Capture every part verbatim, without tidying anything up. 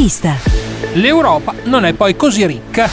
Intervista. L'Europa non è poi così ricca.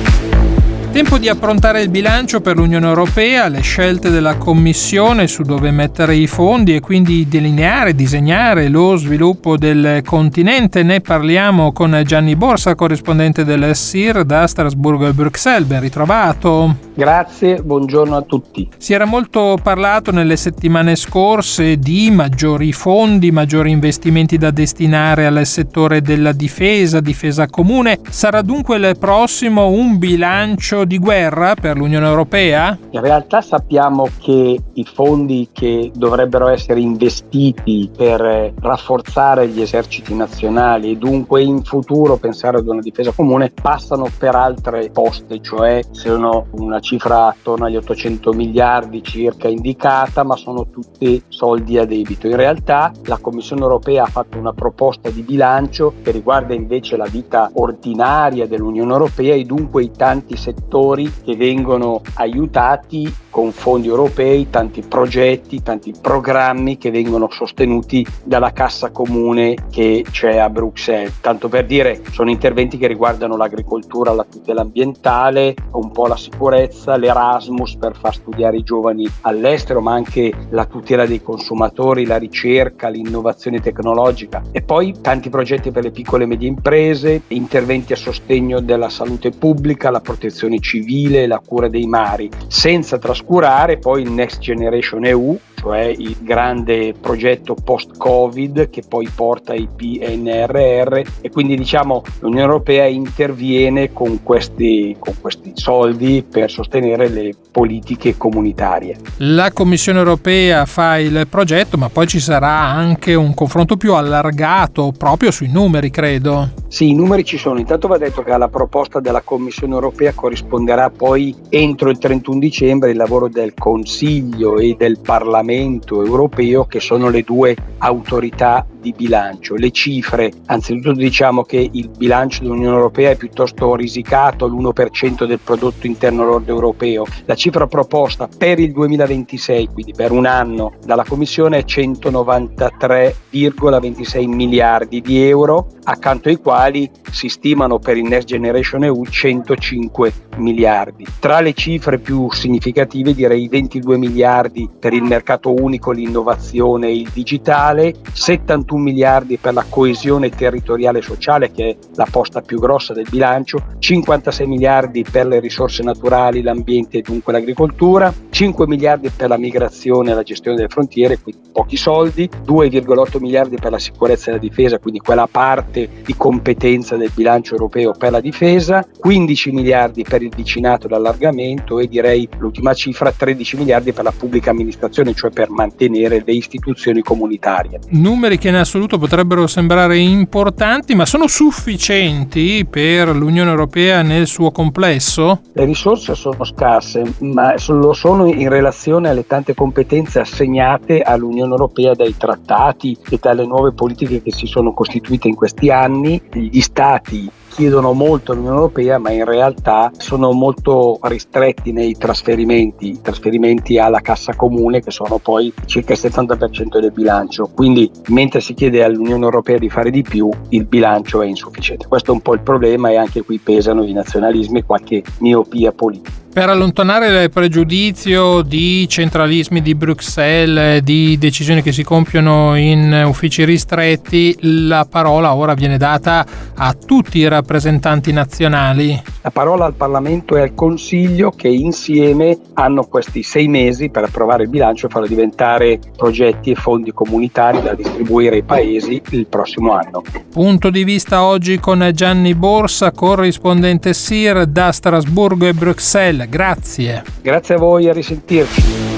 Tempo di approntare il bilancio per l'Unione Europea, le scelte della Commissione su dove mettere i fondi e quindi delineare, disegnare lo sviluppo del continente. Ne parliamo con Gianni Borsa, corrispondente del S I R da Strasburgo e Bruxelles. Ben ritrovato. Grazie, buongiorno a tutti. Si era molto parlato nelle settimane scorse di maggiori fondi, maggiori investimenti da destinare al settore della difesa, difesa comune. Sarà dunque il prossimo un bilancio di guerra per l'Unione Europea? In realtà sappiamo che i fondi che dovrebbero essere investiti per rafforzare gli eserciti nazionali e dunque in futuro pensare ad una difesa comune passano per altre poste, cioè sono una cifra attorno agli ottocento miliardi circa indicata, ma sono tutti soldi a debito. In realtà la Commissione Europea ha fatto una proposta di bilancio che riguarda invece la vita ordinaria dell'Unione Europea e dunque i tanti settori che vengono aiutati con fondi europei, tanti progetti, tanti programmi che vengono sostenuti dalla cassa comune che c'è a Bruxelles. Tanto per dire, sono interventi che riguardano l'agricoltura, la tutela ambientale, un po' la sicurezza, l'Erasmus per far studiare i giovani all'estero, ma anche la tutela dei consumatori, la ricerca, l'innovazione tecnologica e poi tanti progetti per le piccole e medie imprese, interventi a sostegno della salute pubblica, la protezione civile, la cura dei mari, senza trascurare poi il Next Generation E U, cioè il grande progetto post-Covid che poi porta i P N R R e quindi diciamo l'Unione Europea interviene con questi, con questi soldi per sostenere le politiche comunitarie. La Commissione Europea fa il progetto, ma poi ci sarà anche un confronto più allargato proprio sui numeri, credo. Sì, i numeri ci sono. Intanto va detto che alla proposta della Commissione Europea corrisponderà poi entro il trentuno dicembre il lavoro del Consiglio e del Parlamento Europeo, che sono le due autorità di bilancio. Le cifre, anzitutto diciamo che il bilancio dell'Unione Europea è piuttosto risicato, l'uno per cento del prodotto interno lordo europeo. La cifra proposta per il duemilaventisei, quindi per un anno, dalla Commissione è centonovantatré virgola ventisei miliardi di euro, accanto ai quali si stimano per il Next Generation E U centocinque miliardi. Tra le cifre più significative direi ventidue miliardi per il mercato unico, l'innovazione e il digitale, settantuno miliardi per la coesione territoriale e sociale, che è la posta più grossa del bilancio, cinquantasei miliardi per le risorse naturali, l'ambiente e dunque l'agricoltura, cinque miliardi per la migrazione e la gestione delle frontiere, quindi pochi soldi, due virgola otto miliardi per la sicurezza e la difesa, quindi quella parte di competenza del bilancio europeo per la difesa, quindici miliardi per il vicinato e l'allargamento e direi l'ultima cifra tredici miliardi per la pubblica amministrazione, cioè per mantenere le istituzioni comunitarie. Numeri che in assoluto potrebbero sembrare importanti, ma sono sufficienti per l'Unione Europea nel suo complesso? Le risorse sono scarse, ma lo sono in relazione alle tante competenze assegnate all'Unione Europea dai trattati e dalle nuove politiche che si sono costituite in questi anni. Gli Stati chiedono molto all'Unione Europea, ma in realtà sono molto ristretti nei trasferimenti, i trasferimenti alla cassa comune che sono poi circa il settanta per cento del bilancio, quindi mentre si chiede all'Unione Europea di fare di più, il bilancio è insufficiente. Questo è un po' il problema e anche qui pesano i nazionalismi e qualche miopia politica. Per allontanare il pregiudizio di centralismi di Bruxelles, di decisioni che si compiono in uffici ristretti, la parola ora viene data a tutti i rappresentanti nazionali. La parola al Parlamento e al Consiglio, che insieme hanno questi sei mesi per approvare il bilancio e farlo diventare progetti e fondi comunitari da distribuire ai paesi il prossimo anno. Punto di vista oggi con Gianni Borsa, corrispondente S I R da Strasburgo e Bruxelles. Grazie. Grazie a voi, a risentirci.